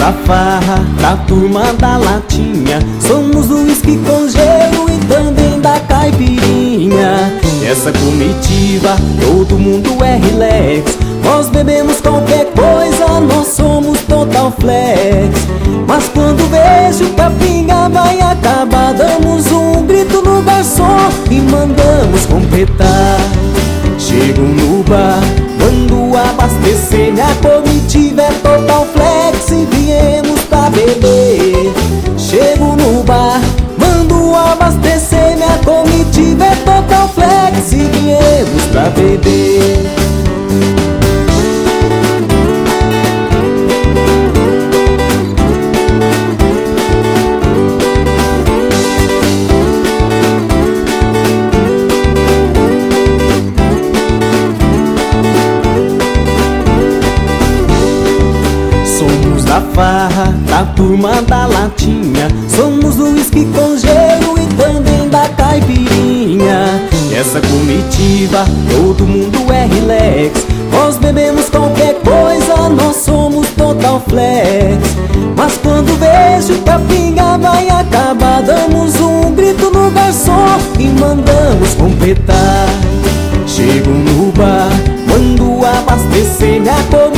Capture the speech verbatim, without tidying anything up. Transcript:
da farra, da turma da latinha. Somos do uísque com gelo e também da caipirinha. Essa comitiva, todo mundo é relax. Nós bebemos qualquer coisa, nós somos total flex. Mas quando vejo que a pinga vai acabar, damos um grito no garçom e mandamos completar. Chego no bar, mando abastecer. Minha comitiva é total flex e viemos pra beber. Chego no bar, mando abastecer. Minha comitiva é total flex e viemos pra beber. Somos da farra, da turma da latinha. Somos do uísque com gelo e também da caipirinha. Essa comitiva, todo mundo é relax. Nós bebemos qualquer coisa, nós somos total flex. Mas quando vejo que a pinga vai acabar, damos um grito no garçom e mandamos completar. Chego no bar, mando abastecer. Minha